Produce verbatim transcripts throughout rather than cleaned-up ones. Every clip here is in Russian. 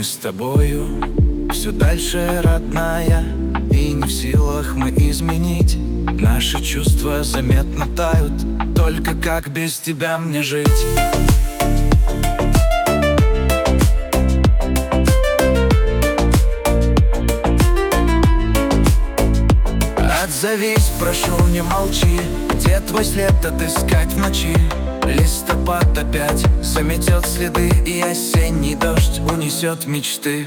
с тобою все дальше, родная, и не в силах мы изменить. Наши чувства заметно тают, только как без тебя мне жить? Отзовись, прошу, не молчи. Где твой след отыскать в ночи? Листопад опять заметет следы, и осенний дождь унесет мечты.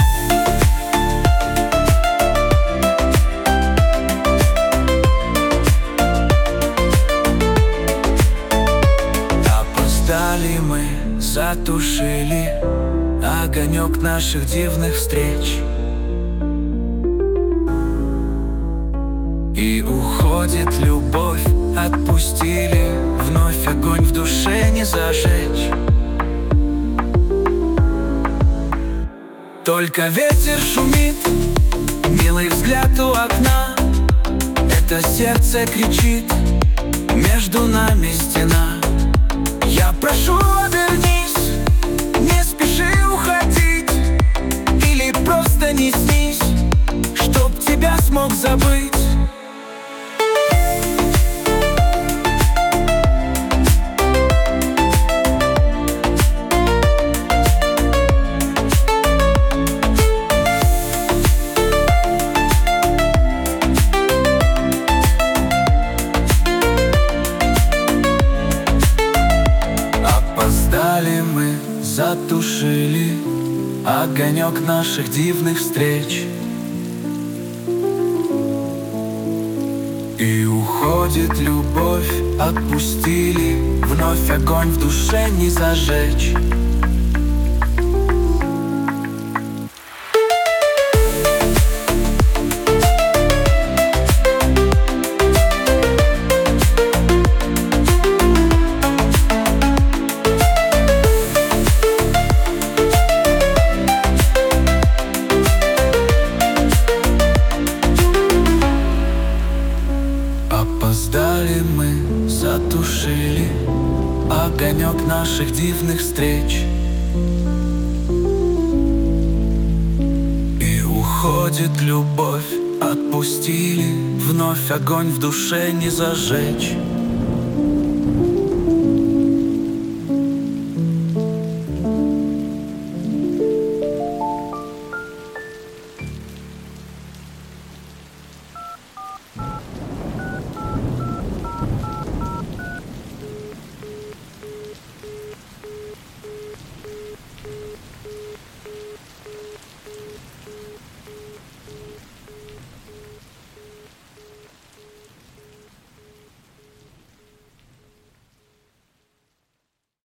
Опоздали мы, затушили огонек наших дивных встреч. И уходит любовь, отпустили, вновь огонь в душе не зажечь. Только ветер шумит, милый взгляд у окна. Это сердце кричит, между нами стена. Я прошу, обернись, не спеши уходить, или просто не снись, чтоб тебя смог забыть. Мы затушили огонек наших дивных встреч. И уходит любовь, отпустили, вновь огонь в душе не зажечь. Опоздали мы, затушили огонек наших дивных встреч. И уходит любовь, отпустили, вновь огонь в душе не зажечь.